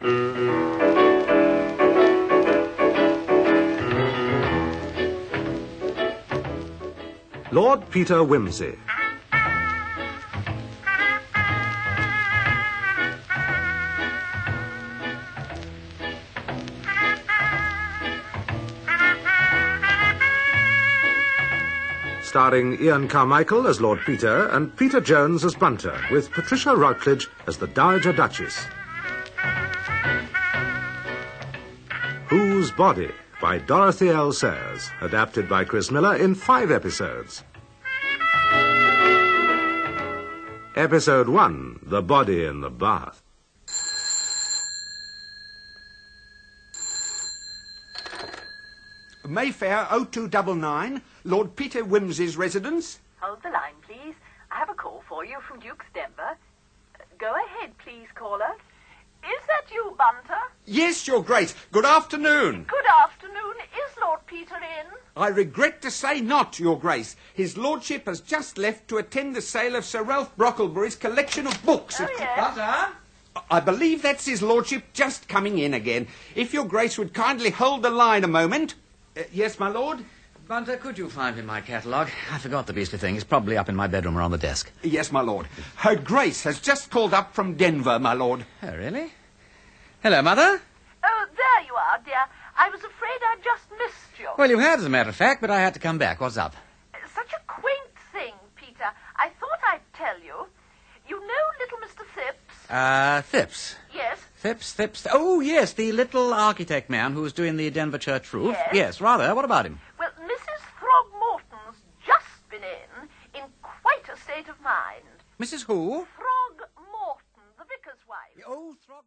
Lord Peter Wimsey. Starring Ian Carmichael as Lord Peter and Peter Jones as Bunter, with Patricia Routledge as the Dowager Duchess. Whose Body? By Dorothy L. Sayers, adapted by Chris Miller in 5 episodes. Episode 1, The Body in the Bath. Mayfair 0299, Lord Peter Wimsey's residence. Hold the line, please. I have a call for you from Duke's Denver. Go ahead, please, caller. Is that you, Bunter? Yes, Your Grace. Good afternoon. Good afternoon. Is Lord Peter in? I regret to say not, Your Grace. His lordship has just left to attend the sale of Sir Ralph Brocklebury's collection of books. Oh, yes. Bunter? I believe that's his lordship just coming in again. If Your Grace would kindly hold the line a moment. Yes, my lord? Bunter, could you find me my catalogue? I forgot the beastly thing. It's probably up in my bedroom or on the desk. Yes, my lord. Her Grace has just called up from Denver, my lord. Oh, really? Hello, Mother. Oh, there you are, dear. I was afraid I'd just missed you. Well, you had, as a matter of fact, but I had to come back. What's up? Such a quaint thing, Peter. I thought I'd tell you. You know little Mr. Phipps? Phipps. Yes. Phipps. Oh, yes, the little architect man who was doing the Denver church roof. Yes. Rather. What about him? Well, Mrs. Throgmorton's just been in quite a state of mind. Mrs. Who?